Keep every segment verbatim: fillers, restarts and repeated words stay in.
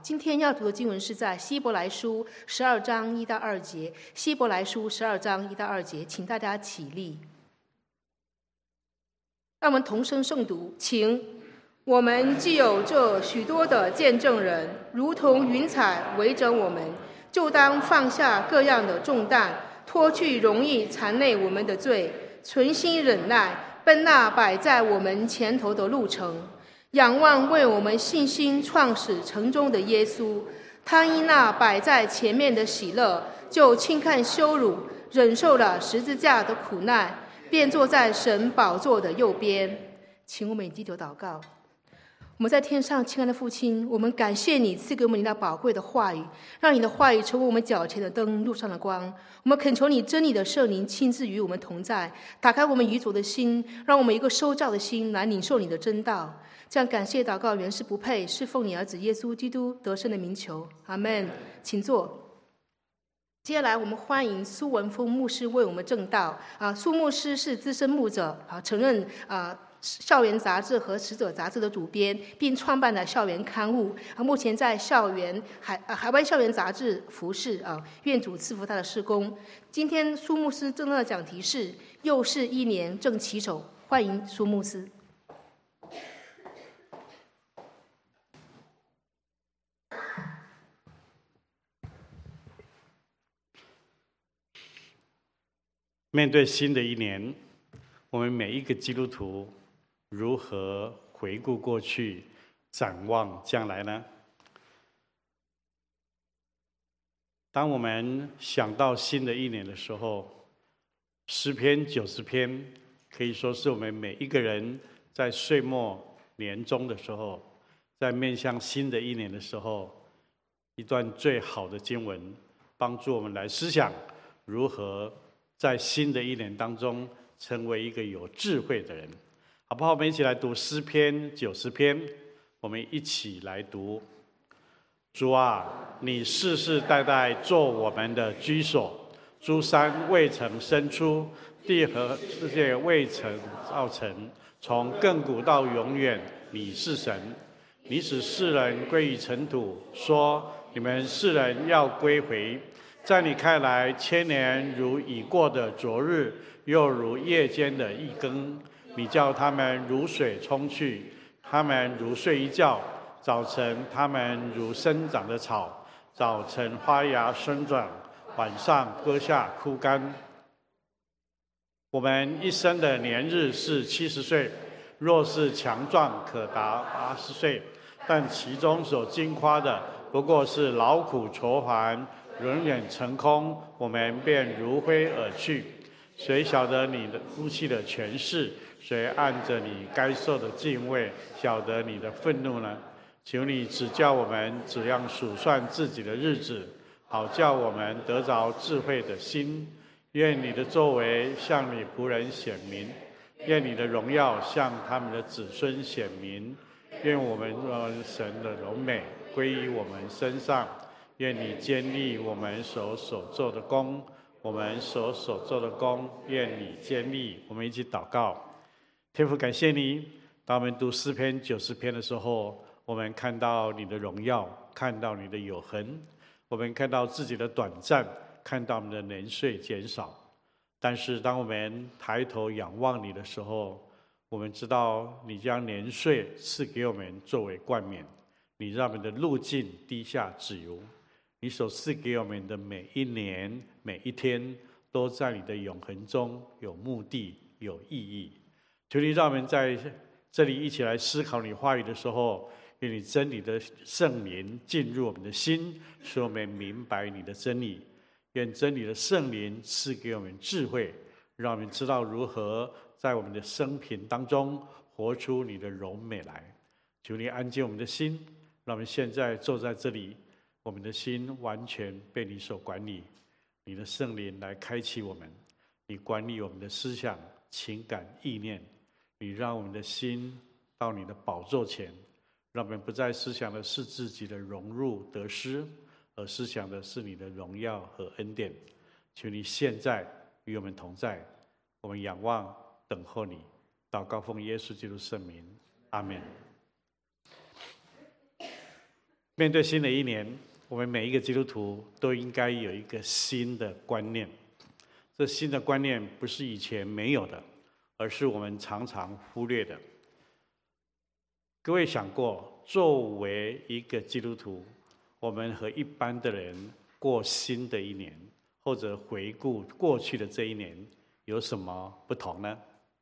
今天要读的经文是在希伯来书十二章一到二节。希伯来书十二章一到二节，请大家起立，让我们同声诵读。请，我们既有这许多的见证人，如同云彩围着我们，就当放下各样的重担，脱去容易缠累我们的罪，存心忍耐，奔那摆在我们前头的路程。仰望为我们信心创始成终的耶稣，他因那摆在前面的喜乐，就轻看羞辱，忍受了十字架的苦难，便坐在神宝座的右边。请我们低头祷告。我们在天上亲爱的父亲，我们感谢你赐给我们你那宝贵的话语，让你的话语成为我们脚前的灯，路上的光。我们恳求你真理的圣灵亲自与我们同在，打开我们愚拙的心，让我们一个收照的心来领受你的真道。这样感谢祷告原是不配，是奉你儿子耶稣基督得胜的名求，阿们。请坐。接下来我们欢迎苏文峰牧师为我们证道。啊，苏牧师是资深牧者，啊，曾任啊校园杂志和使者杂志的主编，并创办了校园刊物。啊，目前在校园海啊海外校园杂志服侍。啊，愿主赐福他的事工。今天苏牧师正道的讲题是“又是一年正起手”，欢迎苏牧师。 面对新的一年，我们每一个基督徒如何回顾过去，展望将来呢？当我们想到新的一年的时候，诗篇九十篇可以说是我们每一个人在岁末年终的时候，在面向新的一年的时候，一段最好的经文，帮助我们来思想如何在新的一年当中成为一个有智慧的人，好不好？我们一起来读诗篇九十篇，我们一起来读。主啊，你世世代代做我们的居所，诸山未曾生出，地和世界未曾造成，从亘古到永远，你是神。你使世人归于尘土，说你们世人要归回。在你看来，千年如已过的昨日，又如夜间的一更。你叫他们如水冲去，他们如睡一觉。早晨他们如生长的草，早晨发芽生长，晚上割下枯干。我们一生的年日是七十岁，若是强壮，可达八十岁。但其中所经夸的，不过是劳苦愁烦，永远成空，我们便如飞而去。谁晓得你的怒气的权势？谁按着你该受的敬畏，晓得你的愤怒呢？求你指教我们怎样数算自己的日子，好叫我们得着智慧的心。愿你的作为向你仆人显明，愿你的荣耀向他们的子孙显明。愿我们神的荣美归于我们身上。愿你坚立我们手所做的工，我们手所做的工，愿你坚立。我们一起祷告。天父，感谢你，当我们读诗篇九十篇的时候，我们看到你的荣耀，看到你的永恒，我们看到自己的短暂，看到我们的年岁减少。但是当我们抬头仰望你的时候，我们知道你将年岁赐给我们作为冠冕，你让我们的路径低下自由。你所赐给我们的每一年每一天，都在你的永恒中有目的有意义。求你让我们在这里一起来思考你话语的时候，愿你真理的圣灵进入我们的心，使我们明白你的真理。愿真理的圣灵赐给我们智慧，让我们知道如何在我们的生平当中活出你的荣美来。求你安静我们的心，让我们现在坐在这里，我们的心完全被你所管理。你的圣灵来开启我们，你管理我们的思想、情感、意念。你让我们的心到你的宝座前，让我们不再思想的是自己的荣辱得失，而思想的是你的荣耀和恩典。求你现在与我们同在，我们仰望等候你。祷告奉耶稣基督圣名，阿们。 面对新的一年，我们每一个基督徒都应该有一个新的观念。这新的观念不是以前没有的，而是我们常常忽略的。各位想过，作为一个基督徒，我们和一般的人过新的一年，或者回顾过去的这一年，有什么不同呢？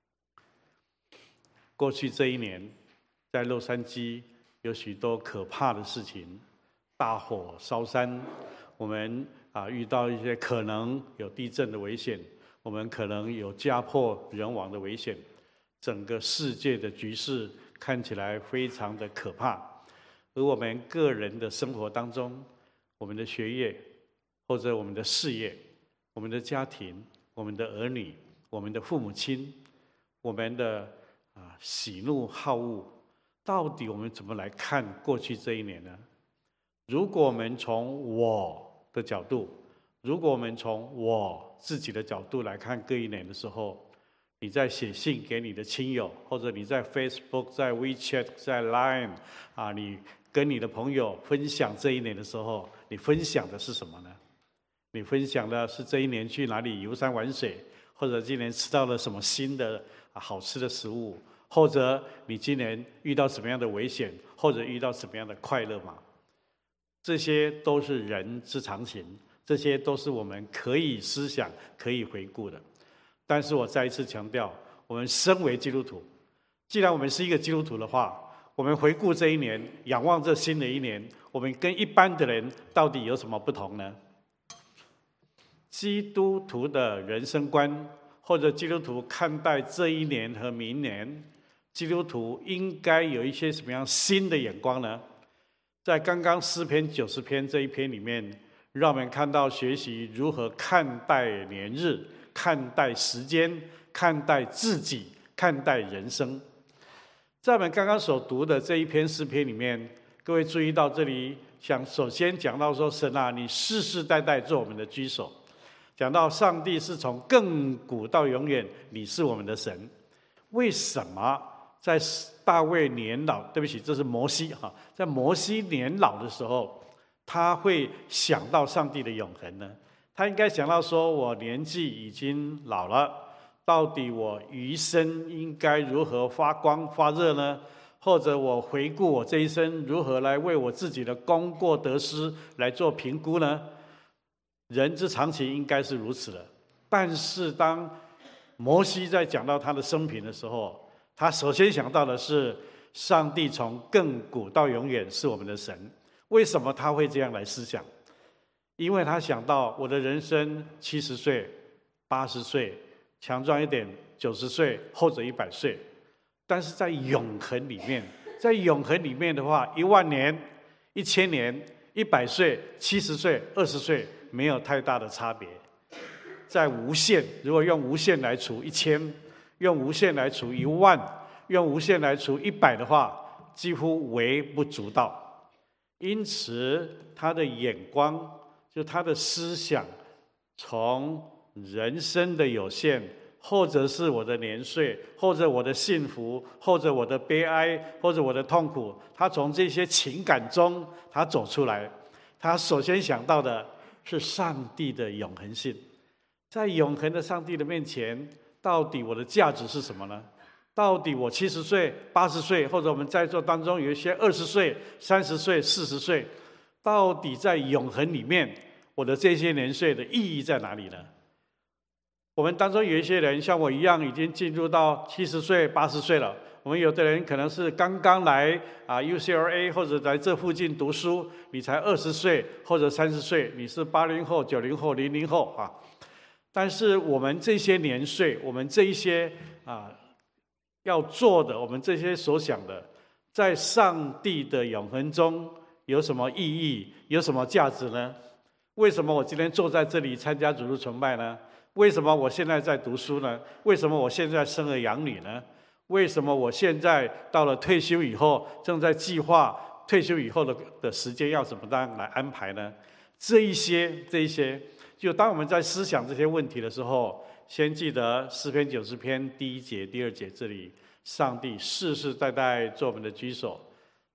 过去这一年，在洛杉矶有许多可怕的事情，大火烧山，我们啊遇到一些可能有地震的危险，我们可能有家破人亡的危险，整个世界的局势看起来非常的可怕。而我们个人的生活当中，我们的学业，或者我们的事业，我们的家庭，我们的儿女，我们的父母亲，我们的啊喜怒好恶，到底我们怎么来看过去这一年呢？如果我们从我的角度，如果我们从我自己的角度来看各一年的时候，你在写信给你的亲友，或者你在 Facebook、在 WeChat、在 Line 啊，你跟你的朋友分享这一年的时候，你分享的是什么呢？你分享的是这一年去哪里游山玩水，或者今年吃到了什么新的好吃的食物，或者你今年遇到什么样的危险，或者遇到什么样的快乐吗？这些都是人之常情，这些都是我们可以思想、可以回顾的。但是我再一次强调，我们身为基督徒，既然我们是一个基督徒的话，我们回顾这一年，仰望这新的一年，我们跟一般的人到底有什么不同呢？基督徒的人生观，或者基督徒看待这一年和明年，基督徒应该有一些什么样新的眼光呢？在刚刚诗篇九十篇这一篇里面，让我们看到学习如何看待年日，看待时间，看待自己，看待人生。在我们刚刚所读的这一篇诗篇里面，各位注意到这里，想首先讲到说，神啊，你世世代代做我们的居首。讲到上帝是从亘古到永远，你是我们的神。为什么在大卫年老，对不起，这是摩西哈，在摩西年老的时候，他会想到上帝的永恒呢？他应该想到说，我年纪已经老了，到底我余生应该如何发光发热呢？或者我回顾我这一生，如何来为我自己的功过得失来做评估呢？人之常情应该是如此的。但是当摩西在讲到他的生平的时候，他首先想到的是上帝从亘古到永远是我们的神。为什么他会这样来思想？因为他想到我的人生七十岁、八十岁，强壮一点九十岁或者一百岁，但是在永恒里面，在永恒里面的话，一万年、一千年、一百岁、七十岁、二十岁没有太大的差别。在无限，如果用无限来除一千，用无限来除一万，用无限来除一百的话，几乎微不足道。因此，他的眼光，就他的思想，从人生的有限，或者是我的年岁，或者我的幸福，或者我的悲哀，或者我的痛苦，他从这些情感中他走出来。他首先想到的是上帝的永恒性。在永恒的上帝的面前，到底我的价值是什么呢？到底我七十岁、八十岁，或者我们在座当中有一些二十岁、三十岁、四十岁，到底在永恒里面，我的这些年岁的意义在哪里呢？我们当中有一些人像我一样，已经进入到七十岁、八十岁了。我们有的人可能是刚刚来啊 U C L A 或者在这附近读书，你才二十岁或者三十岁，你是八零后、九零后、零零后啊。但是我们这些年岁，我们这一些啊要做的，我们这些所想的，在上帝的永恒中有什么意义，有什么价值呢？为什么我今天坐在这里参加主日崇拜呢？为什么我现在在读书呢？为什么我现在生儿养女呢？为什么我现在到了退休以后，正在计划退休以后的的时间要怎么样来安排呢？这一些，这一些，就当我们在思想这些问题的时候，先记得诗篇九十篇第一节、第二节这里，上帝世世代代做我们的居首。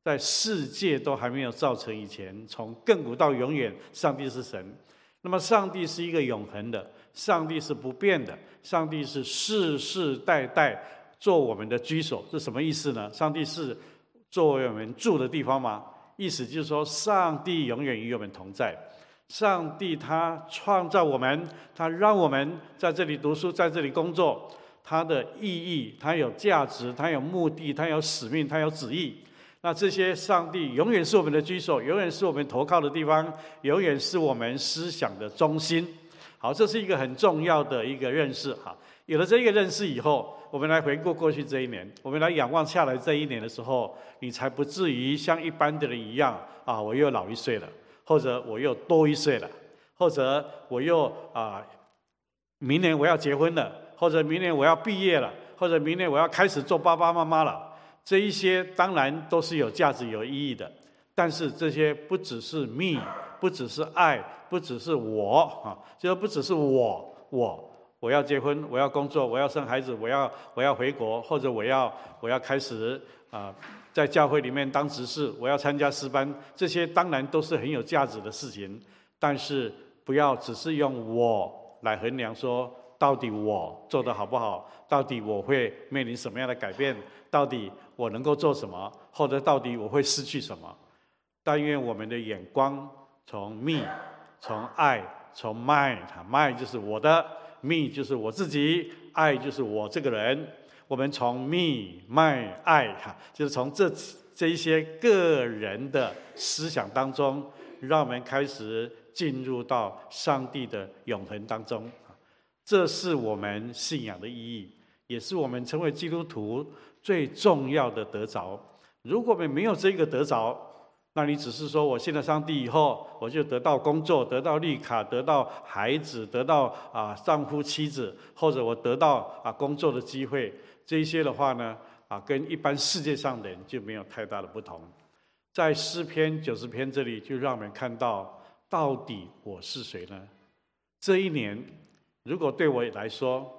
在世界都还没有造成以前，从亘古到永远，上帝是神。那么上帝是一个永恒的，上帝是不变的，上帝是世世代代做我们的居所。这什么意思呢？上帝是作为我们住的地方吗？意思就是说，上帝永远与我们同在。上帝他创造我们，他让我们在这里读书，在这里工作，他的意义，他有价值，他有目的，他有使命，他有旨意。那这些上帝永远是我们的居所，永远是我们投靠的地方，永远是我们思想的中心。好，这是一个很重要的一个认识哈。有了这个认识以后，我们来回顾过去这一年，我们来仰望下来这一年的时候，你才不至于像一般的人一样啊，我又老一岁了，或者我又多一岁了，或者我又啊，明年我要结婚了，或者明年我要毕业了，或者明年我要开始做爸爸妈妈了。这一些当然都是有价值、有意义的，但是这些不只是 me， 不只是爱，不只是我啊，就不只是我，我我要结婚，我要工作，我要生孩子，我要我要回国，或者我要我要开始啊、呃，在教会里面当执事，我要参加诗班，这些当然都是很有价值的事情，但是不要只是用我来衡量说，到底我做得好不好？到底我会面临什么样的改变？到底我能够做什么？或者到底我会失去什么？但愿我们的眼光从 me， 从爱，从 mine，mine 就是我的 ，me 就是我自己，爱就是我这个人。我们从 me、mine、爱，就是从这这一些个人的思想当中，让我们开始进入到上帝的永恒当中。这是我们信仰的意义，也是我们成为基督徒最重要的得着。如果我们没有这个得着，那你只是说我信了上帝以后，我就得到工作，得到绿卡，得到孩子，得到啊丈夫妻子，或者我得到啊工作的机会，这一些的话呢，啊跟一般世界上的人就没有太大的不同。在诗篇九十篇这里，就让我们看到，到底我是谁呢？这一年，如果对我来说，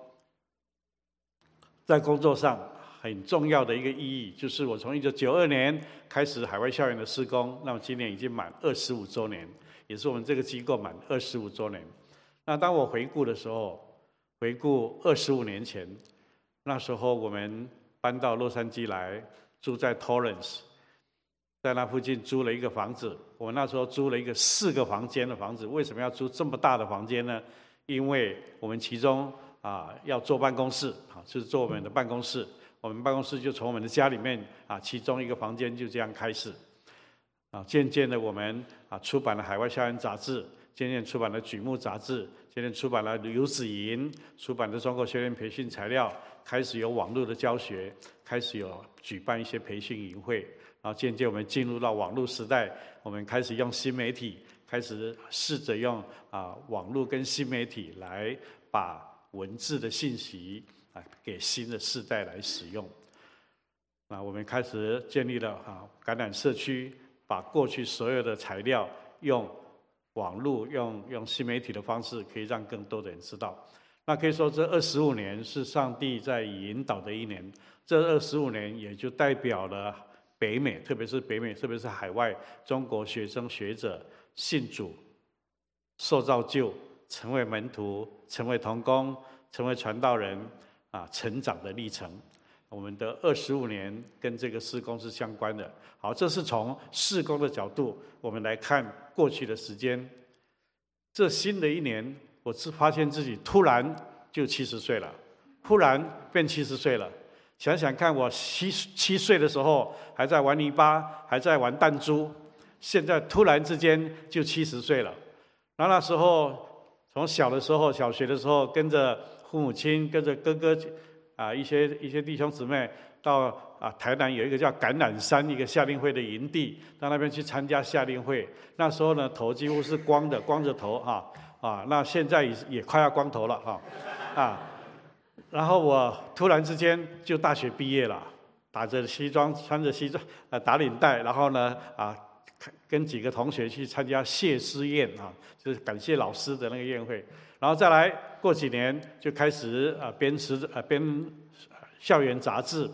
在工作上很重要的一个意义，就是我从一九九二年开始海外校园的事工，那么今年已经满二十五周年，也是我们这个机构满二十五周年。那当我回顾的时候，回顾二十五年前，那时候我们搬到洛杉矶来，住在 Torrance， 在那附近租了一个房子。我们那时候租了一个四个房间的房子。为什么要租这么大的房间呢？因为我们其中啊要做办公室，啊就是做我们的办公室。我们办公室就从我们的家里面啊，其中一个房间就这样开始。啊，渐渐的我们啊出版了海外校园杂志，渐渐出版了举目杂志，渐渐出版了游子营，出版的中国学院培训材料，开始有网络的教学，开始有举办一些培训营会。然后渐渐我们进入到网络时代，我们开始用新媒体，开始试着用啊网络跟新媒体来把文字的信息啊给新的世代来使用。那我们开始建立了啊感染社区，把过去所有的材料用网络、用用新媒体的方式，可以让更多的人知道。那可以说，这二十五年是上帝在引导的一年。这二十五年也就代表了北美，特别是北美，特别是海外中国学生学者信主、受造就、成为门徒、成为同工、成为传道人啊，成长的历程。我们的二十五年跟这个事工是相关的。好，这是从事工的角度，我们来看过去的时间。这新的一年，我是发现自己突然就七十岁了，忽然变七十岁了。想想看，我七七岁的时候还在玩泥巴，还在玩弹珠，现在突然之间就七十岁了。然后那时候从小的时候，小学的时候，跟着父母亲，跟着哥哥啊，一些一些弟兄姊妹到啊台南有一个叫橄榄山一个夏令会的营地，到那边去参加夏令会。那时候呢，头几乎是光的，光着头哈啊。那现在也也快要光头了哈啊。然后我突然之间就大学毕业了，打着西装，穿着西装，呃打领带，然后呢啊跟几个同学去参加谢师宴啊，就是感谢老师的那个宴会。然后再来过几年就开始啊编词呃编校园杂志，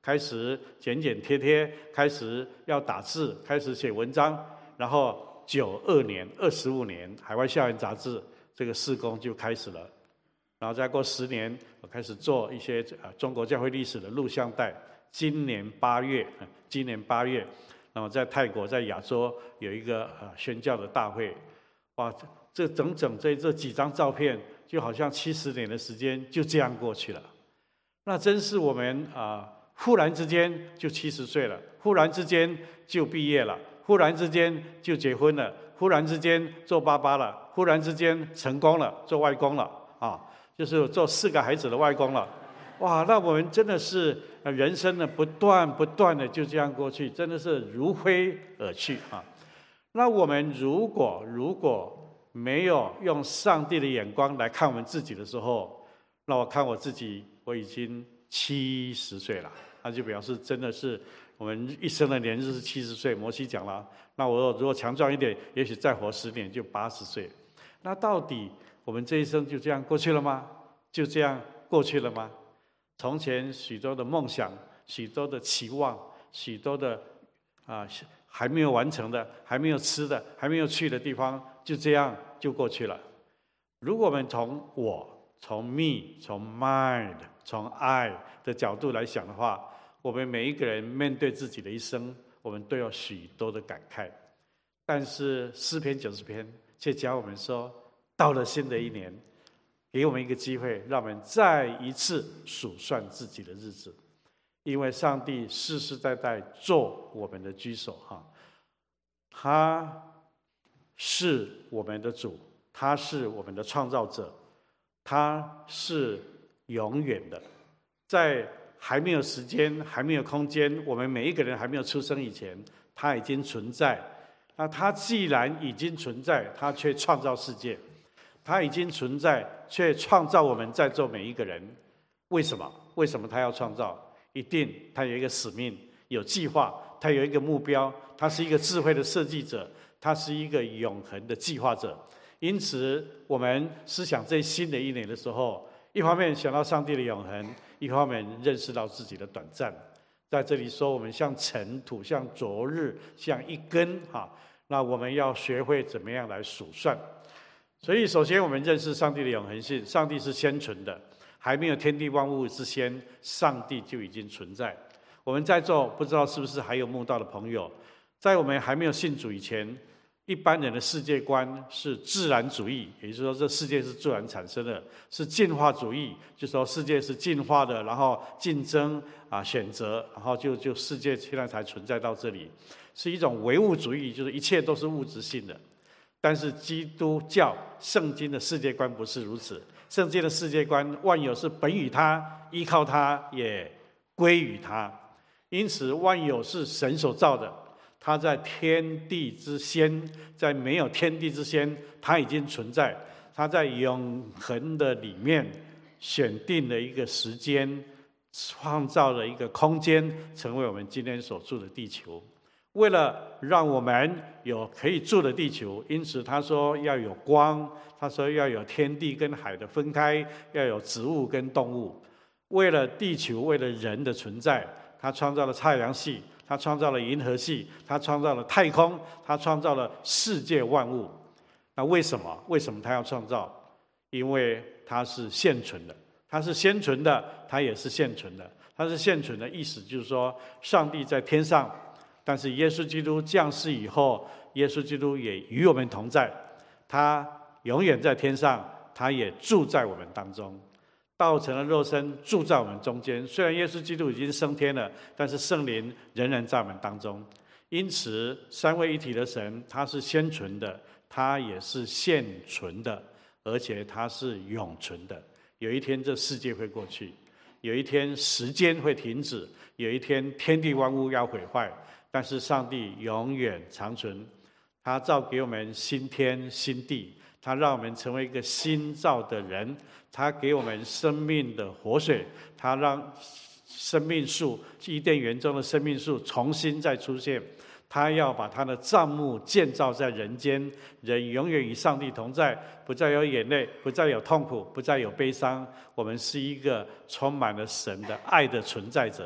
开始剪剪贴贴，开始要打字，开始写文章，然后九二年、二十五年，海外校园杂志这个事工就开始了。然后再过十年，我开始做一些呃中国教会历史的录像带。今年八月，今年八月，那么在泰国，在亚洲有一个呃宣教的大会，哇，这整整这这几张照片，就好像七十年的时间就这样过去了。那真是我们啊、呃，忽然之间就七十岁了，忽然之间就毕业了，忽然之间就结婚了，忽然之间做爸爸了，忽然之间成功了，做外公了啊，就是做四个孩子的外公了。哇，那我们真的是人生呢，不断不断的就这样过去，真的是如飞而去啊。那我们如果如果没有用上帝的眼光来看我们自己的时候，那我看我自己。我已经七十岁了，那就表示真的是我们一生的年日是七十岁。摩西讲了，那我如果强壮一点，也许再活十年就八十岁。那到底我们这一生就这样过去了吗？就这样过去了吗？从前许多的梦想、许多的期望、许多的啊还没有完成的、还没有吃的、还没有去的地方，就这样就过去了。如果我们从我、从 me、从 mind、从 I 的角度来想的话，我们每一个人面对自己的一生，我们都有许多的感慨。但是诗篇九十篇却教我们说，到了新的一年，给我们一个机会，让我们再一次数算自己的日子，因为上帝世世代代做我们的居首哈，他是我们的主，他是我们的创造者。它是永远的，在还没有时间、还没有空间，我们每一个人还没有出生以前，它已经存在。那它既然已经存在，它却创造世界；它已经存在，却创造我们在座每一个人。为什么？为什么它要创造？一定它有一个使命、有计划，它有一个目标，它是一个智慧的设计者，它是一个永恒的计划者。因此，我们思想这新的一年的时候，一方面想到上帝的永恒，一方面认识到自己的短暂。在这里说，我们像尘土，像昨日，像一根哈。那我们要学会怎么样来数算。所以，首先我们认识上帝的永恒性，上帝是先存的，还没有天地万物之先，上帝就已经存在。我们在座不知道是不是还有慕道的朋友，在我们还没有信主以前，一般人的世界观是自然主义，也就是说这世界是自然产生的，是进化主义，就是说世界是进化的，然后竞争啊选择，然后就就世界现在才存在到这里，是一种唯物主义，就是一切都是物质性的。但是基督教圣经的世界观不是如此，圣经的世界观，万有是本于他，依靠他，也归于他，因此万有是神所造的。他在天地之先，在没有天地之先，他已经存在。他在永恒的里面选定了一个时间，创造了一个空间，成为我们今天所住的地球。为了让我们有可以住的地球，因此他说要有光，他说要有天地跟海的分开，要有植物跟动物。为了地球，为了人的存在，他创造了太阳系，他创造了银河系，他创造了太空，他创造了世界万物。那为什么？为什么他要创造？因为他是现存的，他是先存的，他也是现存的。他是现存的意思就是说，上帝在天上，但是耶稣基督降世以后，耶稣基督也与我们同在，他永远在天上，他也住在我们当中。道成了肉身，住在我们中间。虽然耶稣基督已经升天了，但是圣灵仍然在我们当中。因此，三位一体的神，他是先存的，他也是现存的，而且他是永存的。有一天，这世界会过去；有一天，时间会停止；有一天，天地万物要毁坏。但是，上帝永远长存，他造给我们新天新地，他让我们成为一个新造的人。他给我们生命的活水，他让生命树，伊甸园中的生命树重新再出现。他要把他的帐幕建造在人间，人永远与上帝同在，不再有眼泪，不再有痛苦，不再有悲伤。我们是一个充满了神的爱的存在者。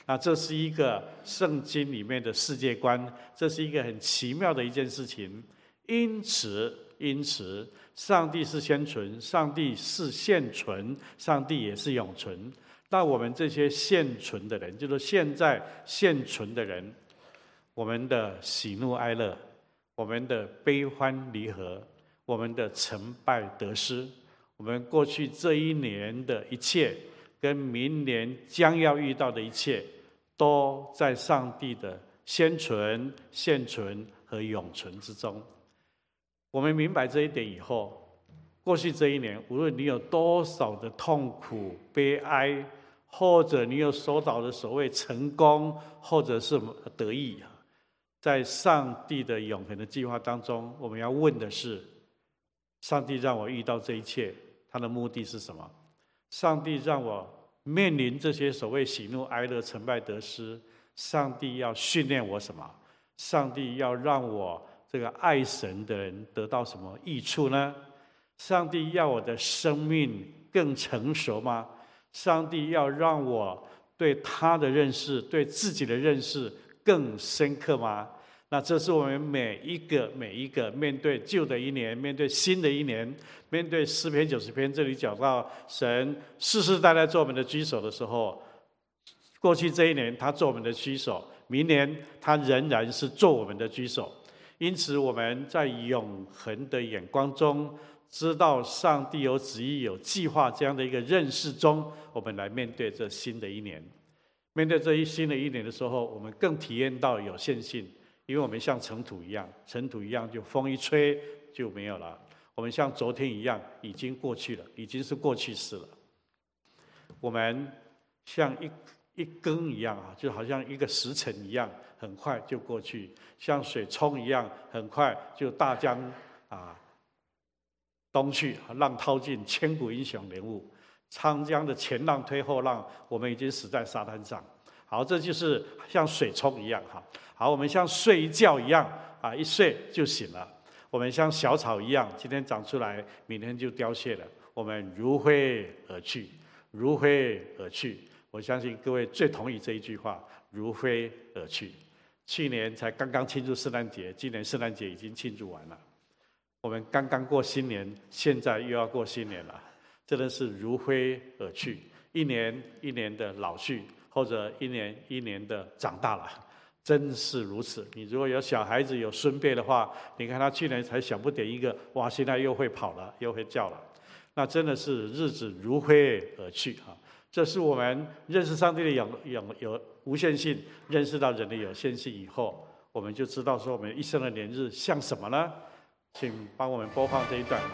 那这是一个圣经里面的世界观，这是一个很奇妙的一件事情。因此，因此，上帝是先存，上帝是现存，上帝也是永存。那我们这些现存的人，就是现在现存的人，我们的喜怒哀乐，我们的悲欢离合，我们的成败得失，我们过去这一年的一切，跟明年将要遇到的一切，都在上帝的先存、现存和永存之中。我们明白这一点以后，过去这一年，无论你有多少的痛苦、悲哀，或者你有收到的所谓成功，或者是得意，在上帝的永恒的计划当中，我们要问的是：上帝让我遇到这一切，他的目的是什么？上帝让我面临这些所谓喜怒哀乐、成败得失，上帝要训练我什么？上帝要让我这个爱神的人得到什么益处呢？上帝要我的生命更成熟吗？上帝要让我对他的认识，对自己的认识更深刻吗？那这是我们每一个每一个面对旧的一年，面对新的一年，面对诗篇九十篇这里讲到神世世代代做我们的居首的时候，过去这一年他做我们的居首，明年他仍然是做我们的居首。因此我们在永恒的眼光中，知道上帝有旨意有计划这样的一个认识中，我们来面对这新的一年。面对这一新的一年的时候，我们更体验到有限性，因为我们像尘土一样，尘土一样就风一吹就没有了。我们像昨天一样已经过去了，已经是过去式了。我们像一一更一样啊，就好像一个时辰一样，很快就过去；像水冲一样，很快就大江啊东去，浪淘尽，千古英雄人物。长江的前浪推后浪，我们已经死在沙滩上。好，这就是像水冲一样哈。好，我们像睡一觉一样啊，一睡就醒了。我们像小草一样，今天长出来，明天就凋谢了。我们如飞而去，如飞而去。我相信各位最同意这一句话：如飞而去。去年才刚刚庆祝圣诞节，今年圣诞节已经庆祝完了。我们刚刚过新年，现在又要过新年了，真的是如飞而去。一年一年的老去，或者一年一年的长大了，真是如此。你如果有小孩子有孙辈的话，你看他去年才小不点一个，哇，现在又会跑了，又会叫了，那真的是日子如飞而去啊！这是我们认识上帝的有有有无限性，认识到人的有限性以后，我们就知道说我们一生的年日像什么呢？请帮我们播放这一段。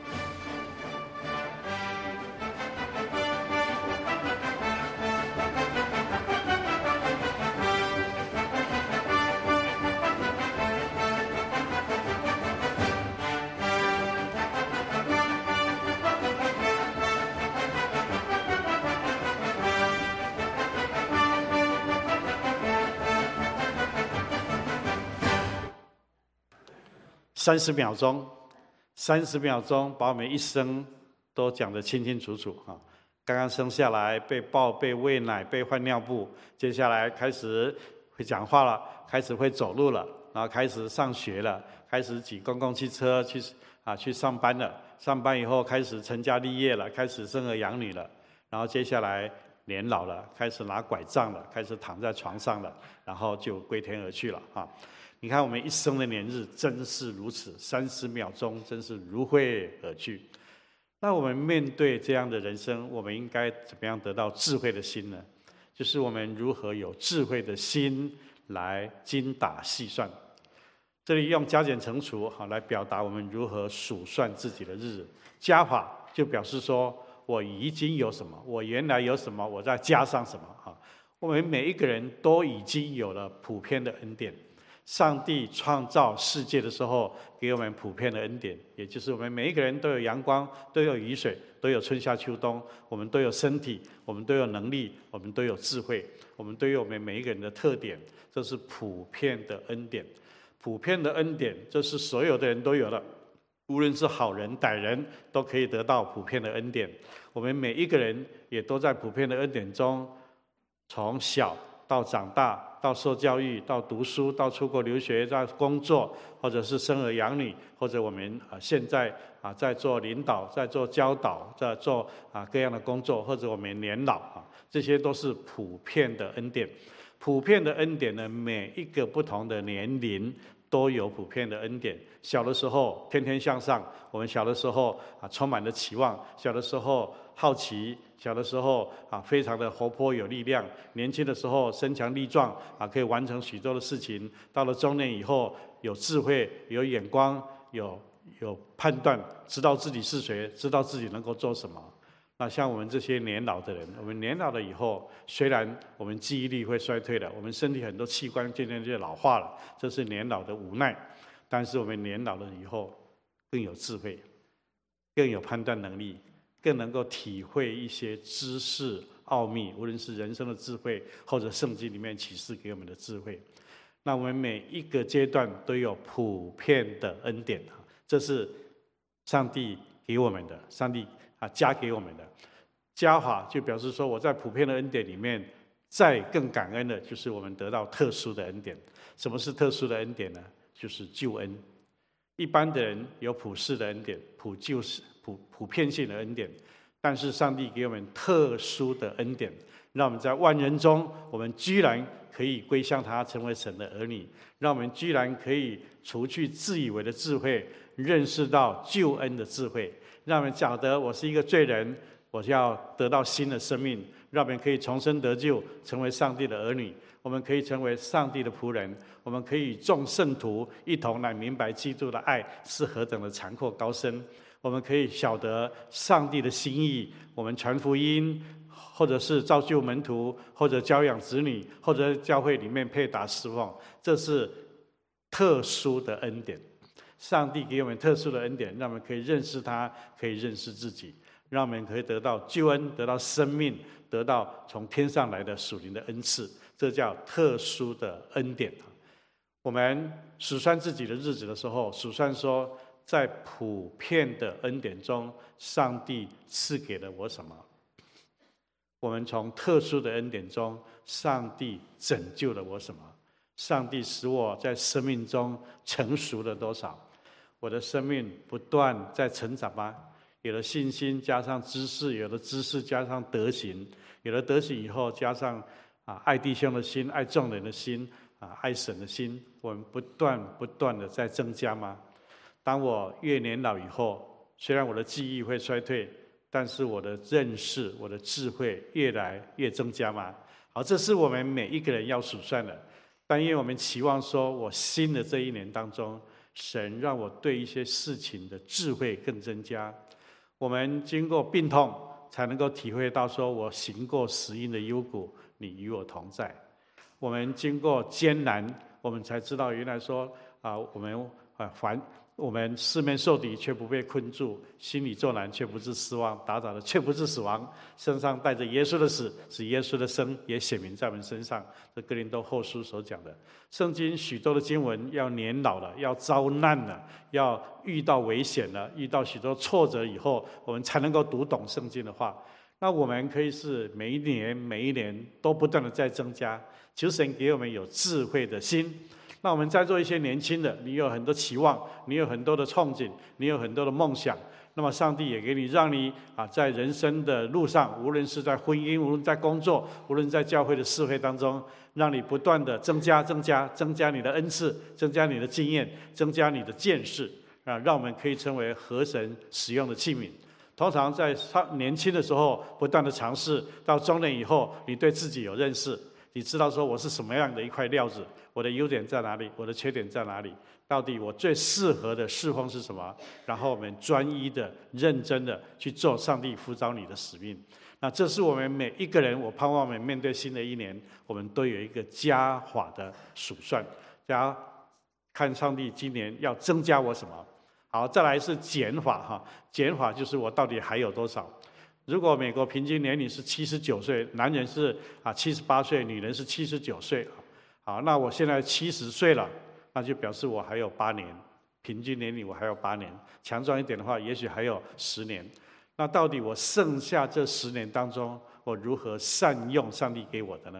三十秒钟，三十秒钟把我们一生都讲得清清楚楚啊！刚刚生下来被抱、被喂奶、被换尿布，接下来开始会讲话了，开始会走路了，然后开始上学了，开始挤公共汽车去啊去上班了，上班以后开始成家立业了，开始生儿养女了，然后接下来年老了，开始拿拐杖了，开始躺在床上了，然后就归天而去了啊！你看我们一生的年日真是如此，三十秒钟真是如飞而去。那我们面对这样的人生，我们应该怎么样得到智慧的心呢？就是我们如何有智慧的心来精打细算。这里用加减乘除好来表达我们如何数算自己的日子。加法就表示说我已经有什么，我原来有什么，我再加上什么哈。我们每一个人都已经有了普遍的恩典。上帝创造世界的时候，给我们普遍的恩典，也就是我们每一个人都有阳光，都有雨水，都有春夏秋冬，我们都有身体，我们都有能力，我们都有智慧，我们都有我们每一个人的特点，这是普遍的恩典。普遍的恩典，这是所有的人都有的，无论是好人歹人，都可以得到普遍的恩典。我们每一个人也都在普遍的恩典中，从小到长大，到受教育，到读书，到出国留学，到工作，或者是生儿养女，或者我们啊现在啊在做领导，在做教导，在做啊各样的工作，或者我们年老啊，这些都是普遍的恩典。普遍的恩典呢，每一个不同的年龄都有普遍的恩典。小的时候天天向上，我们小的时候啊充满了期望，小的时候好奇，小的时候啊非常的活泼有力量，年轻的时候身强力壮啊，可以完成许多的事情。到了中年以后，有智慧，有眼光，有有判断，知道自己是谁，知道自己能够做什么。那像我们这些年老的人，我们年老了以后，虽然我们记忆力会衰退了，我们身体很多器官渐渐就老化了，这是年老的无奈。但是我们年老了以后，更有智慧，更有判断能力，更能够体会一些知识奥秘，无论是人生的智慧，或者圣经里面启示给我们的智慧。那我们每一个阶段都有普遍的恩典，这是上帝给我们的，上帝啊加给我们的。加法就表示说，我在普遍的恩典里面，再更感恩的就是我们得到特殊的恩典。什么是特殊的恩典呢？就是救恩。一般的人有普世的恩典，普救普普遍性的恩典，但是上帝给我们特殊的恩典，让我们在万人中，我们居然可以归向他，成为神的儿女，让我们居然可以除去自以为的智慧，认识到救恩的智慧，让我们晓得我是一个罪人，我要得到新的生命，让我们可以重生得救，成为上帝的儿女。我们可以成为上帝的仆人，我们可以与众圣徒一同来明白基督的爱是何等的残阔高深。我们可以晓得上帝的心意，我们传福音，或者是造就门徒，或者教养子女，或者在教会里面配搭侍奉，这是特殊的恩典。上帝给我们特殊的恩典，让我们可以认识他，可以认识自己，让我们可以得到救恩，得到生命，得到从天上来的属灵的恩赐，这叫特殊的恩典。我们数算自己的日子的时候，数算说，在普遍的恩典中，上帝赐给了我什么？我们从特殊的恩典中，上帝拯救了我什么？上帝使我在生命中成熟了多少？我的生命不断在成长吗？有了信心加上知识，有了知识加上德行，有了德行以后加上啊爱弟兄的心，爱众人的心，啊爱神的心，我们不断不断的在增加吗？当我越年老以后，虽然我的记忆会衰退，但是我的认识，我的智慧越来越增加吗？好，这是我们每一个人要数算的。但因为我们期望说，我新的这一年当中，神让我对一些事情的智慧更增加。我们经过病痛，才能够体会到说，我行过死荫的幽谷，你与我同在。我们经过艰难，我们才知道原来说啊，我们啊凡我们四面受敌却不被困住，心里作难却不致失望，打倒的却不致死亡，身上带着耶稣的死，使耶稣的生也显明在我们身上。这哥林多后书所讲的，圣经许多的经文，要年老了，要遭难了，要遇到危险了，遇到许多挫折以后，我们才能够读懂圣经的话。那我们可以是每一年每一年都不断的在增加，求神给我们有智慧的心。那我们在座一些年轻的，你有很多期望，你有很多的憧憬，你有很多的梦想，那么上帝也给你，让你啊在人生的路上，无论是在婚姻，无论在工作，无论在教会的事会当中，让你不断的增加增加增加你的恩赐，增加你的经验，增加你的见识啊，让我们可以成为合神使用的器皿。通常在年轻的时候不断的尝试，到中年以后，你对自己有认识，你知道说我是什么样的一块料子，我的优点在哪里，我的缺点在哪里，到底我最适合的侍奉是什么，然后我们专一的认真的去做上帝呼召你的使命。那这是我们每一个人，我盼望我们面对新的一年，我们都有一个加法的数算，加看上帝今年要增加我什么。好，再来是减法哈，减法就是我到底还有多少。如果美国平均年龄是七十九岁，男人是啊七十八岁，女人是七十九岁，好，那我现在七十岁了，那就表示我还有八年，平均年龄我还有八年，强壮一点的话，也许还有十年。那到底我剩下这十年当中，我如何善用上帝给我的呢？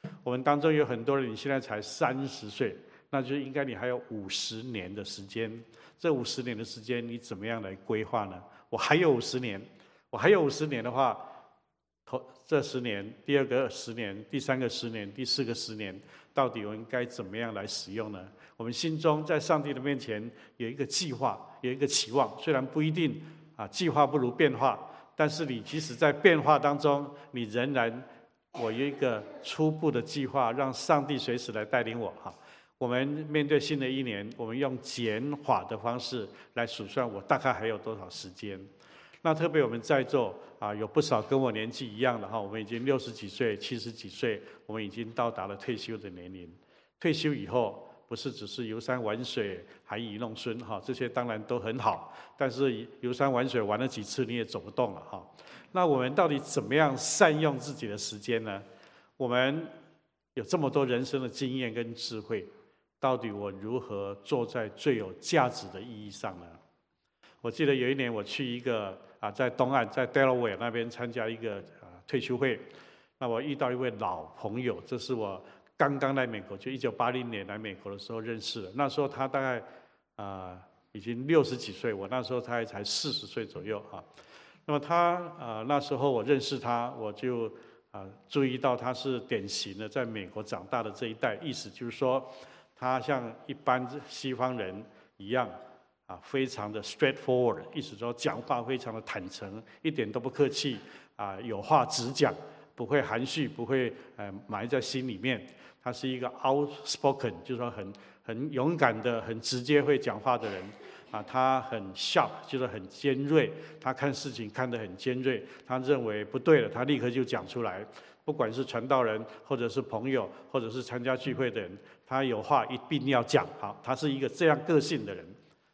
我们当中有很多人，你现在才三十岁，那就应该你还有五十年的时间。这五十年的时间，你怎么样来规划呢？我还有五十年，我还有五十年的话，头这十年，第二个十年，第三个十年，第四个十年，到底我应该怎么样来使用呢？我们心中在上帝的面前有一个计划，有一个期望，虽然不一定啊，计划不如变化，但是你即使在变化当中，你仍然我有一个初步的计划，让上帝随时来带领我哈。我们面对新的一年，我们用减法的方式来数算我大概还有多少时间。那特别我们在座啊，有不少跟我年纪一样的哈，我们已经六十几岁、七十几岁，我们已经到达了退休的年龄。退休以后，不是只是游山玩水、含饴弄孙哈，这些当然都很好，但是游山玩水玩了几次，你也走不动了哈。那我们到底怎么样善用自己的时间呢？我们有这么多人生的经验跟智慧，到底我如何做在最有价值的意义上呢？我记得有一年我去一个啊，在东岸，在 Delaware 那边参加一个啊退休会，那我遇到一位老朋友，这是我刚刚来美国，就一九八零年来美国的时候认识的。那时候他大概啊已经六十几岁，我那时候他才四十岁左右啊。那么他啊那时候我认识他，我就啊注意到他是典型的在美国长大的这一代，意思就是说他像一般西方人一样啊，非常的 straightforward， 意思说讲话非常的坦诚，一点都不客气啊，有话直讲，不会含蓄，不会呃埋在心里面。他是一个 outspoken， 就是说很很勇敢的、很直接会讲话的人啊。他很 sharp， 就是很尖锐，他看事情看得很尖锐。他认为不对了，他立刻就讲出来。不管是传道人，或者是朋友，或者是参加聚会的人，他有话一定要讲。好，他是一个这样个性的人。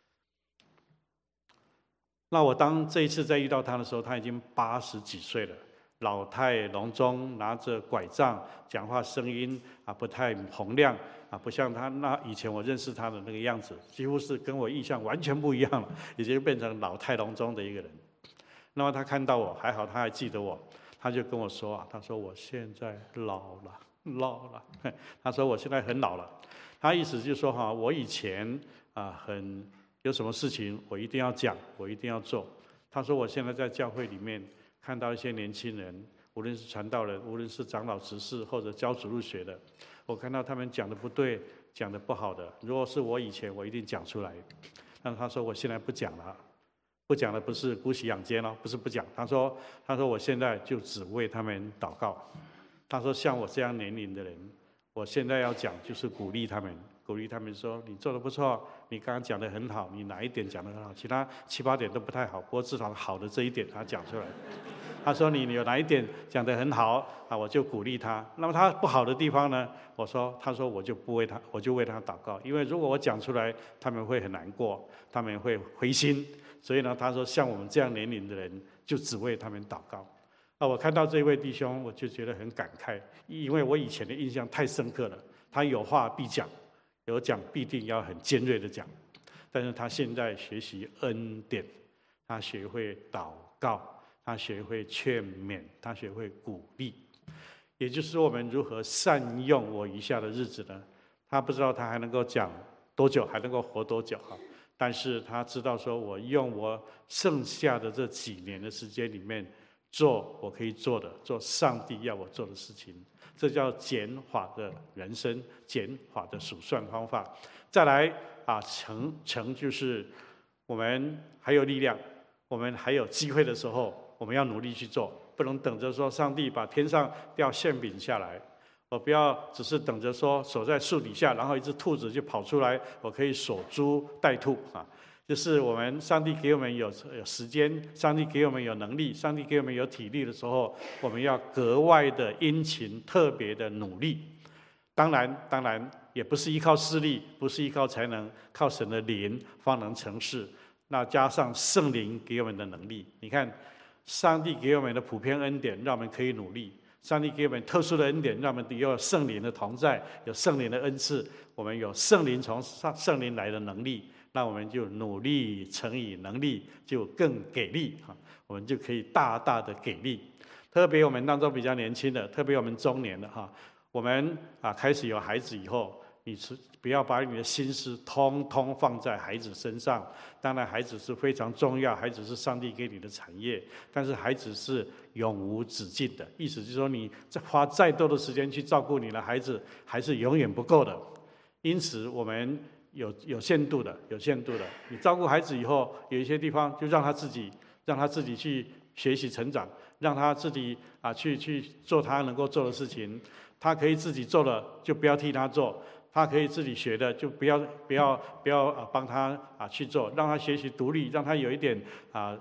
那我当这一次再遇到他的时候，他已经八十几岁了。老态龙钟，拿着拐杖，讲话声音啊不太洪亮啊，不像他那以前我认识他的那个样子，几乎是跟我印象完全不一样了，已经变成老态龙钟的一个人。那么他看到我，还好他还记得我，他就跟我说啊，他说我现在老了，老了，他说我现在很老了，他意思就是说哈，我以前啊很有什么事情我一定要讲，我一定要做。他说我现在在教会里面。看到一些年轻人，无论是传道人，无论是长老执事或者教主日学的，我看到他们讲的不对，讲的不好的，如果是我以前，我一定讲出来。但他说我现在不讲了，不讲的不是姑息养奸哦，不是不讲。他说，他说我现在就只为他们祷告。他说像我这样年龄的人，我现在要讲就是鼓励他们。鼓励他们说：“你做得不错，你刚刚讲得很好，你哪一点讲得很好？其他七八点都不太好，不过至少好的这一点他讲出来。他说你有哪一点讲得很好啊，我就鼓励他。那么他不好的地方呢？我说，他说我就不为他，我就为他祷告，因为如果我讲出来，他们会很难过，他们会灰心。所以呢，他说像我们这样年龄的人，就只为他们祷告。啊，我看到这位弟兄，我就觉得很感慨，因为我以前的印象太深刻了，他有话必讲。”有讲必定要很尖锐的讲，但是他现在学习恩典，他学会祷告，他学会劝勉，他学会鼓励。也就是说，我们如何善用我余下的日子呢？他不知道他还能够讲多久，还能够活多久哈。但是他知道说，我用我剩下的这几年的时间里面，做我可以做的，做上帝要我做的事情。这叫减法的人生，减法的数算方法。再来啊，成成就是我们还有力量，我们还有机会的时候，我们要努力去做，不能等着说上帝把天上掉馅饼下来。我不要只是等着说守在树底下，然后一只兔子就跑出来，我可以守株待兔啊。就是我们上帝给我们有有时间，上帝给我们有能力，上帝给我们有体力的时候，我们要格外的殷勤，特别的努力。当然，当然也不是依靠势力，不是依靠才能，靠神的灵方能成事。那加上圣灵给我们的能力，你看，上帝给我们的普遍恩典，让我们可以努力；上帝给我们特殊的恩典，让我们有圣灵的同在，有圣灵的恩赐，我们有圣灵从上圣灵来的能力。那我们就努力乘以能力，就更给力哈，我们就可以大大的给力。特别我们当中比较年轻的，特别我们中年的哈， 我们啊开始有孩子以后，你是不要把你的心思通通放在孩子身上。当然，孩子是非常重要，孩子是上帝给你的产业，但是孩子是永无止境的。意思就是说，你花再多的时间去照顾你的孩子，还是永远不够的。因此，我们有有限度的，有限度的。你照顾孩子以后，有一些地方就让他自己，让他自己去学习成长，让他自己啊去去做他能够做的事情。他可以自己做的，就不要替他做。他可以自己学的，就不要不要不要啊帮他啊去做，让他学习独立，让他有一点啊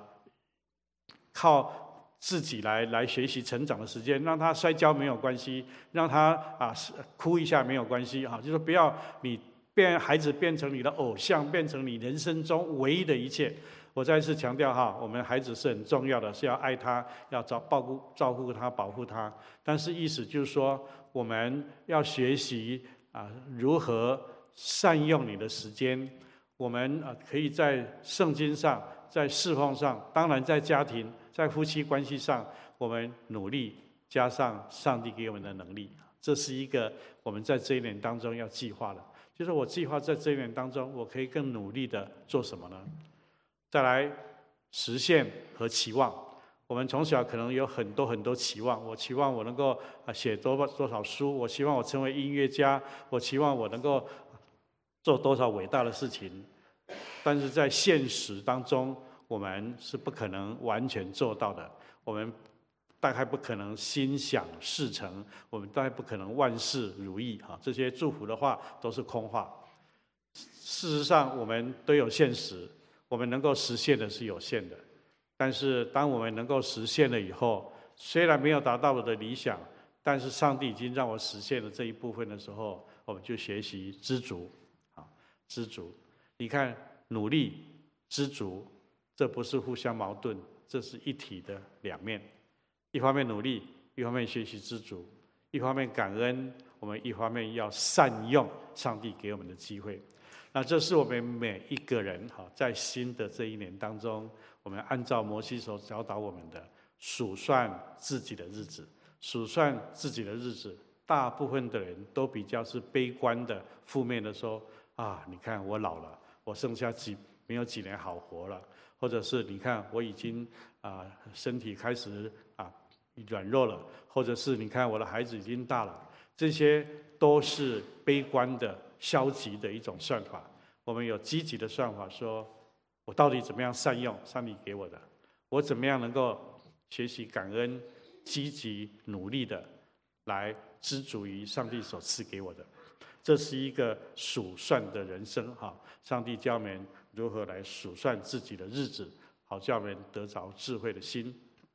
靠自己来来学习成长的时间，让他摔跤没有关系，让他啊哭一下没有关系啊，就是不要你变孩子变成你的偶像，变成你人生中唯一的一切。我再一次强调哈，我们孩子是很重要的，是要爱他，要照照顾照顾他，保护他。但是意思就是说，我们要学习。啊，如何善用你的时间？我们啊，可以在圣经上，在侍奉上，当然在家庭、在夫妻关系上，我们努力加上上帝给我们的能力。这是一个我们在这一年当中要计划的。就是我计划在这一年当中，我可以更努力的做什么呢？再来实现和期望。我们从小可能有很多很多期望，我期望我能够啊写多多少书，我希望我成为音乐家，我期望我能够做多少伟大的事情。但是在现实当中，我们是不可能完全做到的。我们大概不可能心想事成，我们大概不可能万事如意啊！这些祝福的话都是空话。事实上，我们都有现实，我们能够实现的是有限的。但是，当我们能够实现了以后，虽然没有达到我的理想，但是上帝已经让我实现了这一部分的时候，我们就学习知足，啊，知足。你看，努力、知足，这不是互相矛盾，这是一体的两面。一方面努力，一方面学习知足，一方面感恩，我们一方面要善用上帝给我们的机会。那这是我们每一个人哈，在新的这一年当中，我们按照摩西所教导我们的，数算自己的日子，数算自己的日子。大部分的人都比较是悲观的、负面的说啊，你看我老了，我剩下几没有几年好活了，或者是你看我已经啊身体开始啊软弱了，或者是你看我的孩子已经大了，这些都是悲观的、消极的一种算法。我们有积极的算法，说我到底怎么样善用上帝给我的，我怎么样能够学习感恩，积极努力的来知足于上帝所赐给我的。这是一个数算的人生哈，上帝教我们如何来数算自己的日子，好叫我们得着智慧的心。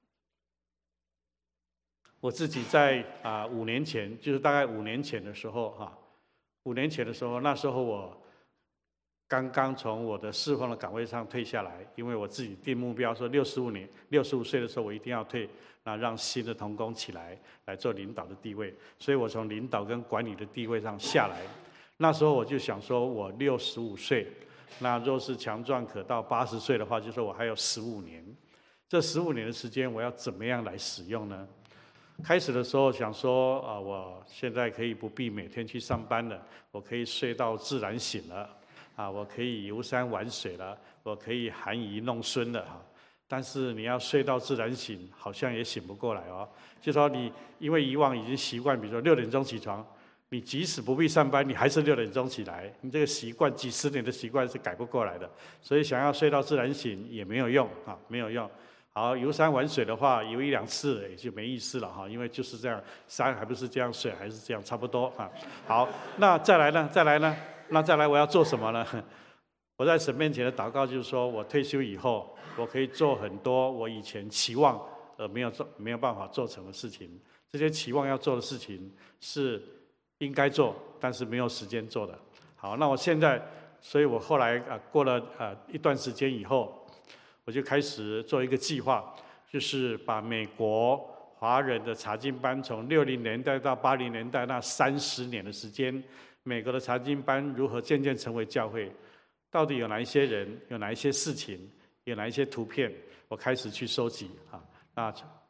我自己在啊、呃、五年前，就是大概五年前的时候哈，五年前的时候，那时候我刚刚从我的侍奉的岗位上退下来，因为我自己定目标说六十五年、六十五岁的时候我一定要退，那让新的同工起来来做领导的地位，所以我从领导跟管理的地位上下来。那时候我就想说，我六十五岁，那若是强壮可到八十岁的话，就说我还有十五年，这十五年的时间我要怎么样来使用呢？开始的时候想说啊，我现在可以不必每天去上班了，我可以睡到自然醒了。啊，我可以游山玩水了，我可以含饴弄孙了哈。但是你要睡到自然醒，好像也醒不过来哦。就说你因为以往已经习惯，比如说六点钟起床，你即使不必上班，你还是六点钟起来，你这个习惯几十年的习惯是改不过来的。所以想要睡到自然醒也没有用啊，没有用。好，游山玩水的话，游一两次也就没意思了哈，因为就是这样，山还不是这样，水还是这样，差不多啊。好，那再来呢？再来呢？那再来我要做什么呢？我在神面前的祷告就是说，我退休以后，我可以做很多我以前期望而没有做、没有办法做成的事情。这些期望要做的事情是应该做，但是没有时间做的。好，那我现在，所以我后来啊过了呃一段时间以后，我就开始做一个计划，就是把美国华人的查经班从六零年代到八零年代那三十年的时间。美国的查经班如何渐渐成为教会？到底有哪一些人？有哪一些事情？有哪一些图片？我开始去收集啊。那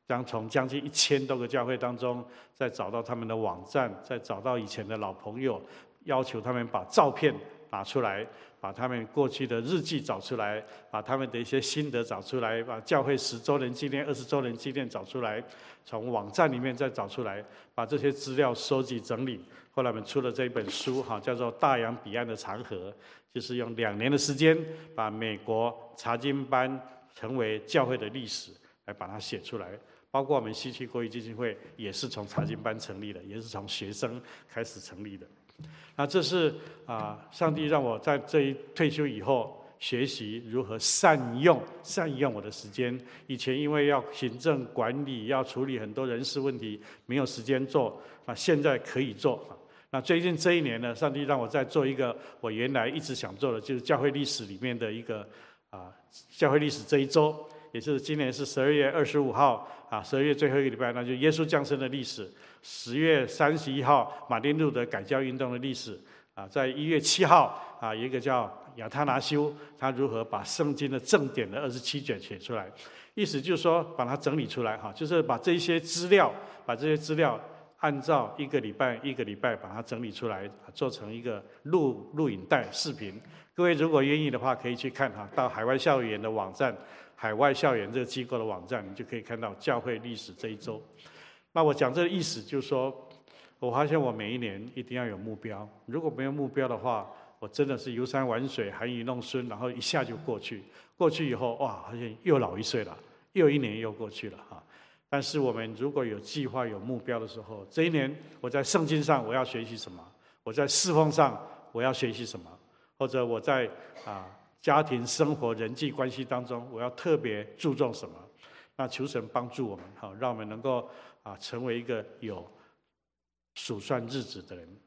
将从将近一千多个教会当中，再找到他们的网站，再找到以前的老朋友，要求他们把照片拿出来，把他们过去的日记找出来，把他们的一些心得找出来，把教会十周年纪念、二十周年纪念找出来，从网站里面再找出来，把这些资料收集整理。后来我们出了这一本书，哈，叫做《大洋彼岸的长河》，就是用两年的时间，把美国查经班成为教会的历史来把它写出来。包括我们西区国语基金会也是从查经班成立的，也是从学生开始成立的。那这是啊，上帝让我在这一退休以后学习如何善用善用我的时间。以前因为要行政管理，要处理很多人事问题，没有时间做啊，现在可以做。那最近这一年呢，上帝让我再做一个我原来一直想做的，就是教会历史里面的一个啊，教会历史这一周。也是今年是十二月二十五号啊，十二月最后一个礼拜，那就耶稣降生的历史。十月三十一号，马丁路德改教运动的历史啊，在一月七号啊，有一个叫亚他拿修，他如何把圣经的正典的二十七卷写出来，意思就是说把它整理出来哈，就是把这些资料，把这些资料按照一个礼拜一个礼拜把它整理出来，做成一个录录影带视频。各位如果愿意的话，可以去看哈，到海外校园的网站。海外校园这个机构的网站，你就可以看到教会历史这一周。那我讲这个意思就是说，我发现我每一年一定要有目标。如果没有目标的话，我真的是游山玩水、含饴弄孙，然后一下就过去。过去以后，哇，好像又老一岁了，又一年又过去了哈。但是我们如果有计划、有目标的时候，这一年我在圣经上我要学习什么？我在侍奉上我要学习什么？或者我在啊。家庭生活、人际关系当中，我要特别注重什么？那求神帮助我们，好，让我们能够啊成为一个有数算日子的人。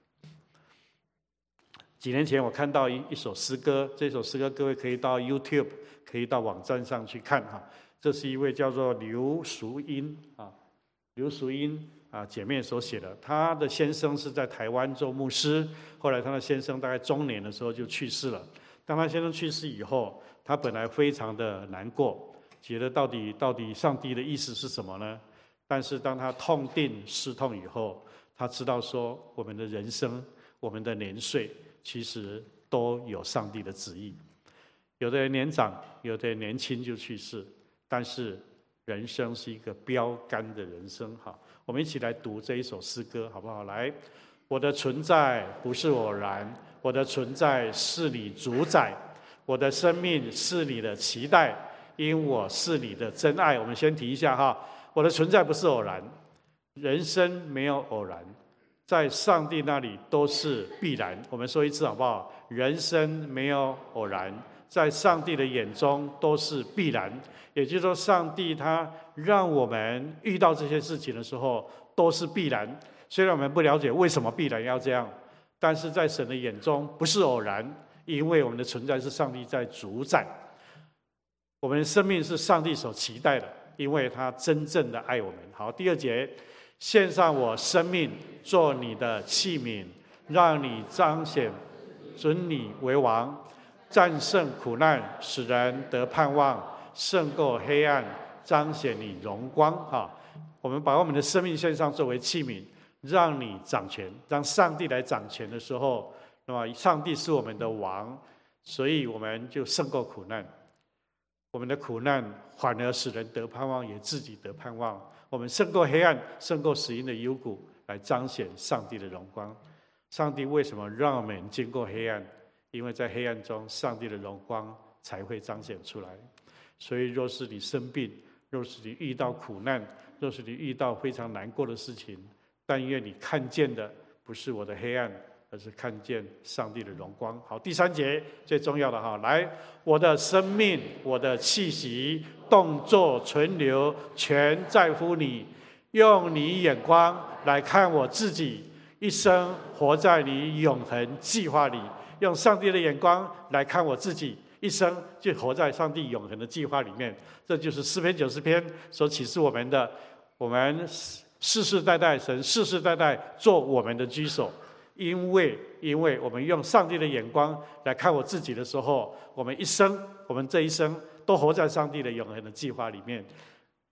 几年前我看到一一首诗歌，这首诗歌各位可以到 YouTube， 可以到网站上去看哈。这是一位叫做刘淑英啊，刘淑英啊姐妹所写的。她的先生是在台湾做牧师，后来她的先生大概中年的时候就去世了。当他先生去世以后，他本来非常的难过，觉得到底到底上帝的意思是什么呢？但是当他痛定思痛以后，他知道说，我们的人生、我们的年岁，其实都有上帝的旨意。有的人年长，有的人年轻就去世，但是人生是一个标杆的人生。哈，我们一起来读这一首诗歌，好不好？来，我的存在不是偶然。我的存在是你主宰，我的生命是你的期待，因我是你的真爱。我们先提一下哈，我的存在不是偶然，人生没有偶然，在上帝那里都是必然。我们说一次好不好？人生没有偶然，在上帝的眼中都是必然。也就是说，上帝他让我们遇到这些事情的时候都是必然。虽然我们不了解为什么必然要这样。但是在神的眼中不是偶然，因为我们的存在是上帝在主宰，我们的生命是上帝所期待的，因为他真正的爱我们。好，第二节，献上我生命做你的器皿，让你彰显，尊你为王，战胜苦难，使人得盼望，胜过黑暗，彰显你荣光。哈，我们把我们的生命献上作为器皿。让你掌权，让上帝来掌权的时候，那么上帝是我们的王，所以我们就胜过苦难。我们的苦难反而使人得盼望，也自己得盼望。我们胜过黑暗，胜过死荫的幽谷，来彰显上帝的荣光。上帝为什么让我们经过黑暗？因为在黑暗中，上帝的荣光才会彰显出来。所以，若是你生病，若是你遇到苦难，若是你遇到非常难过的事情，但愿你看见的不是我的黑暗，而是看见上帝的荣光。好，第三节最重要的哈，来，我的生命，我的气息，动作存留，全在乎你。用你眼光来看我自己，一生活在你永恒计划里。用上帝的眼光来看我自己，一生就活在上帝永恒的计划里面。这就是诗篇九十篇所启示我们的，我们世世代代神世世代代做我们的居所。因为因为我们用上帝的眼光来看我自己的时候，我们一生我们这一生都活在上帝的永恒的计划里面。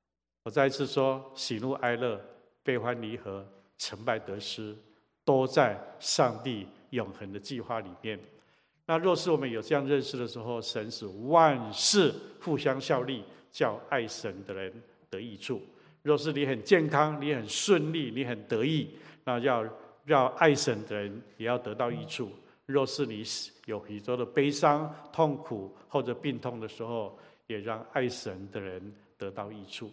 我再一次说，喜怒哀乐、悲欢离合、成败得失，都在上帝永恒的计划里面。那若是我们有这样认识的时候，神使万事互相效力，叫爱神的人得益处。若是你很健康，你很顺利，你很得意，那要让爱神的人也要得到益处。若是你有许多的悲伤、痛苦或者病痛的时候，也让爱神的人得到益处。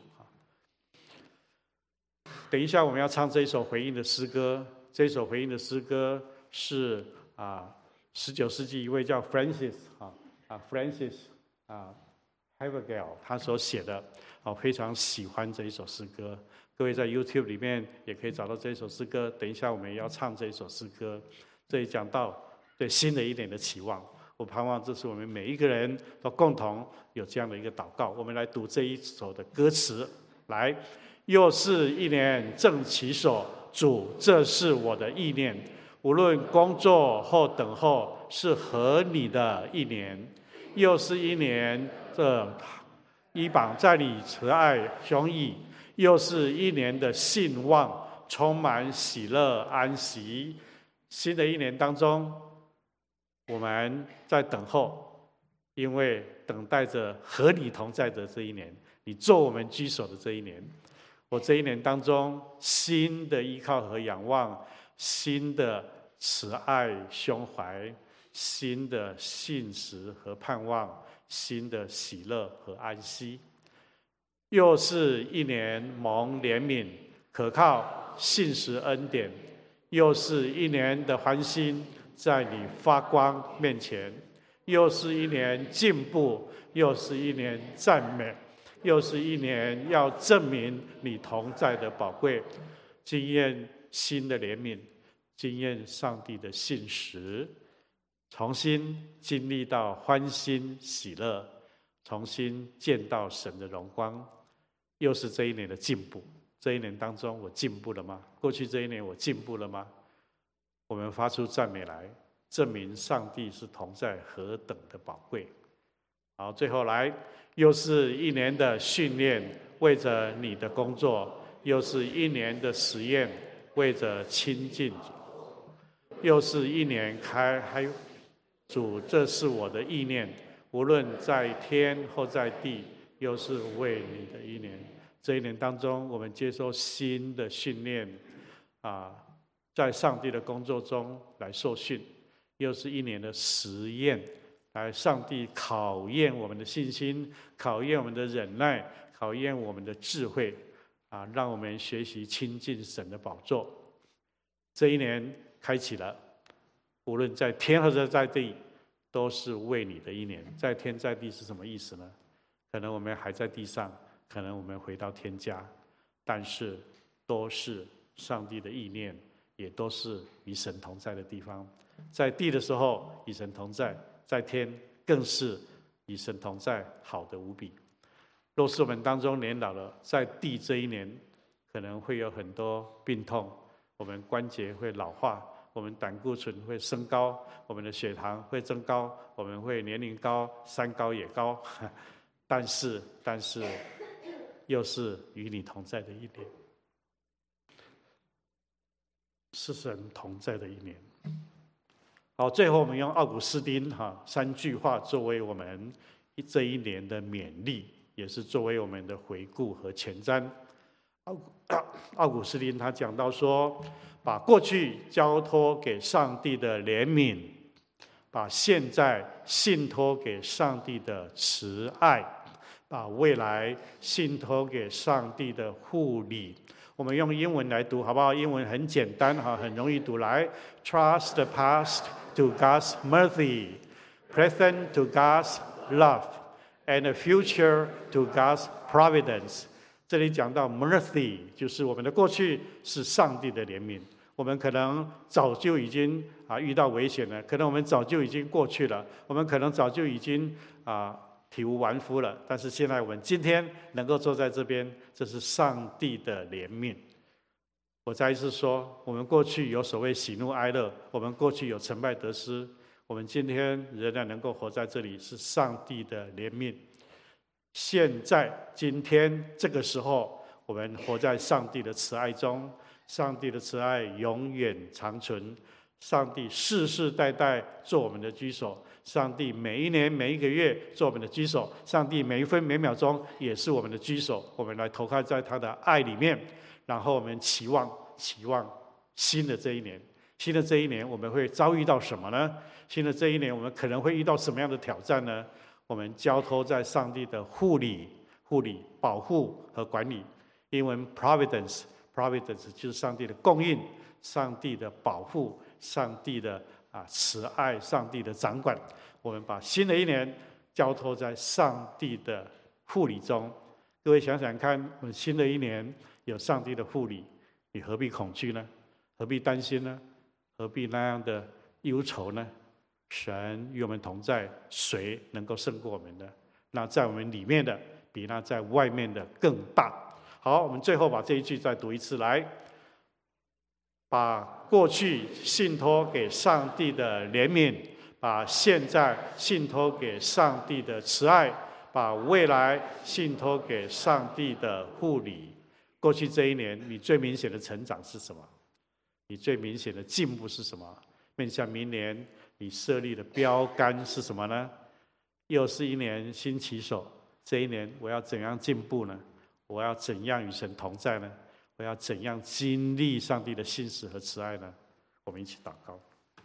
等一下我们要唱这一首回应的诗歌，这一首回应的诗歌是啊十九世纪一位叫 Francis 啊啊 Francis 啊 Havergal 他所写的，我非常喜欢这一首诗歌。各位在 YouTube 里面也可以找到这一首诗歌。等一下我们也要唱这一首诗歌，这里讲到对新的一年的期望。我盼望这是我们每一个人都共同有这样的一个祷告。我们来读这一首的歌词，来。又是一年正起手，主，这是我的意念。无论工作或等候，是合你的一年。又是一年，这依绑在你慈爱胸臆。又是一年的信望，充满喜乐安息。新的一年当中，我们在等候，因为等待着和你同在的这一年，你做我们居首的这一年。我这一年当中，新的依靠和仰望，新的慈爱胸怀，新的信实和盼望，新的喜乐和安息。又是一年蒙怜悯，可靠信实恩典。又是一年的欢欣，在你发光面前。又是一年进步，又是一年赞美。又是一年要证明你同在的宝贵，经验新的怜悯，经验上帝的信实，重新经历到欢欣喜乐，重新见到神的荣光。又是这一年的进步。这一年当中我进步了吗？过去这一年我进步了吗？我们发出赞美来，证明上帝是同在何等的宝贵。好，最后来，又是一年的训练，为着你的工作；又是一年的实验，为着亲近；又是一年开还主，这是我的意念，无论在天或在地，又是为你的一年。这一年当中，我们接受新的训练，啊，在上帝的工作中来受训；又是一年的实验。来，上帝考验我们的信心，考验我们的忍耐，考验我们的智慧，啊，让我们学习亲近神的宝座。这一年开启了，无论在天或者在地，都是为你的一年。在天在地是什么意思呢？可能我们还在地上，可能我们回到天家，但是都是上帝的意念，也都是与神同在的地方。在地的时候与神同在，在天更是与神同在，好得无比。若是我们当中年老了，在地这一年可能会有很多病痛，我们关节会老化，我们胆固醇会升高，我们的血糖会增高，我们会年龄高，三高也高。但是但是又是与你同在的一年，是神同在的一年。好，最后我们用奥古斯丁哈三句话作为我们这一年的勉励，也是作为我们的回顾和前瞻。奥奥古斯丁他讲到说，把过去交托给上帝的怜悯，把现在信托给上帝的慈爱，把未来信托给上帝的护理。我们用英文来读好不好？英文很简单哈，很容易读。来 ，Trust the past to God's mercy, present to God's love, and the future to God's providence。这里讲到 mercy， 就是我们的过去是上帝的怜悯。我们可能早就已经啊遇到危险了，可能我们早就已经过去了，我们可能早就已经啊体无完肤了。但是现在我们今天能够坐在这边，这是上帝的怜悯。我再一次说，我们过去有所谓喜怒哀乐，我们过去有成败得失，我们今天仍然能够活在这里，是上帝的怜悯。现在今天这个时候， 我们活在上帝的慈爱中，上帝的慈爱永远长存，上帝世世代代做我们的居首，上帝每一年每一个月做我们的居首，上帝每一分每秒钟也是我们的居首。我们来投靠在他的爱里面，然后我们期望期望新的这一年，新的这一年我们会遭遇到什么呢？新的这一年我们可能会遇到什么样的挑战呢？我们交托在上帝的护理、护理、保护和管理。英文 providence， providence 就是上帝的供应、上帝的保护、上帝的啊慈爱、上帝的掌管。我们把新的一年交托在上帝的护理中。各位想想看，我们新的一年有上帝的护理，你何必恐惧呢？何必担心呢？何必那样的忧愁呢？神与我们同在，谁能够胜过我们呢？那在我们里面的比那在外面的更大。好，我们最后把这一句再读一次来，把过去信托给上帝的怜悯，把现在信托给上帝的慈爱，把未来信托给上帝的护理。过去这一年你最明显的成长是什么？你最明显的进步是什么？面向明年你设立的标杆是什么呢？又是一年新起手，这一年我要怎样进步呢？我要怎样与神同在呢？我要怎样经历上帝的信实和慈爱呢？我们一起祷告。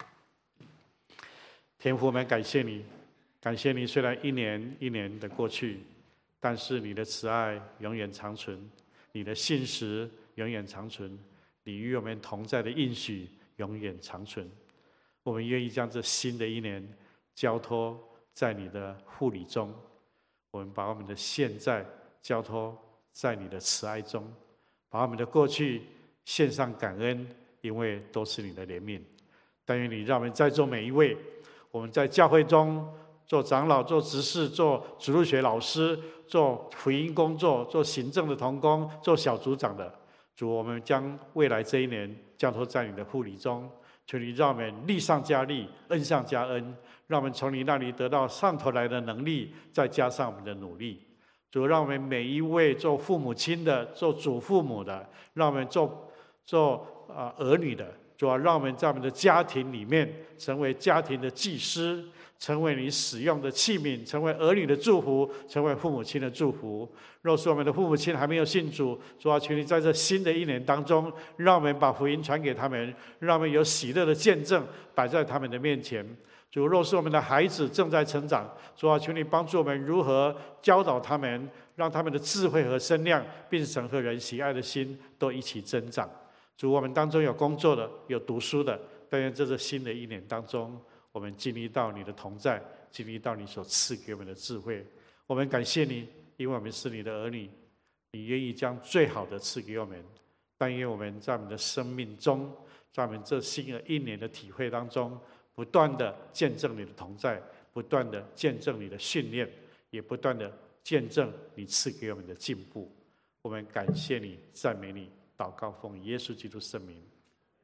天父，我们感谢你，感谢你，虽然一年一年的过去，但是你的慈爱永远长存，你的信实永远长存，你与我们同在的应许永远长存。我们愿意将这新的一年交托在你的护理中，我们把我们的现在交托在你的慈爱中，把我们的过去献上感恩，因为都是你的怜悯。但愿你让我们在座每一位，我们在教会中做长老、做执事、做主日学老师、做福音工作、做行政的同工、做小组长的，主，我们将未来这一年交托在你的护理中，求你让我们力上加力，恩上加恩，让我们从你那里得到上头来的能力，再加上我们的努力。主，让我们每一位做父母亲的、做祖父母的，让我们做做啊、呃、儿女的，主啊，让我们在我们的家庭里面成为家庭的祭司，成为你使用的器皿，成为儿女的祝福，成为父母亲的祝福。若是我们的父母亲还没有信主，主啊，求你在这新的一年当中，让我们把福音传给他们，让我们有喜乐的见证摆在他们的面前。主，若是我们的孩子正在成长，主啊，求你帮助我们如何教导他们，让他们的智慧和身量，并神和人喜爱的心都一起增长。主，我们当中有工作的，有读书的，但愿这是新的一年当中，我们经历到你的同在，经历到你所赐给我们的智慧。我们感谢你，因为我们是你的儿女，你愿意将最好的赐给我们。但愿我们在我们的生命中，在我们这新的一年的体会当中，不断的见证你的同在，不断的见证你的训练，也不断的见证你赐给我们的进步。我们感谢你，赞美你，祷告奉耶稣基督圣名。